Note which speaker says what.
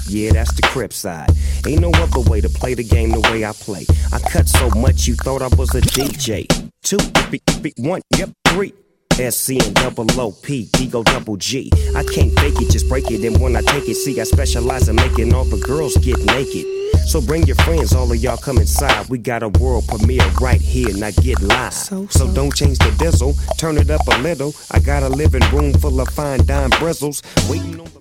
Speaker 1: Yeah, that's the Crip side. Ain't no other way to play the game the way I play. I cut so much you thought I was a DJ. 2, 1, yep, 3. SC and double OP, Ego double G. I can't fake it, just break it. And when I take it, see, I specialize in making all the girls get naked. So bring your friends, all of y'all come inside. We got a world premiere right here, now get live. So don't change the diesel, turn it up a little. I got a living room full of fine dime bristles. Waiting on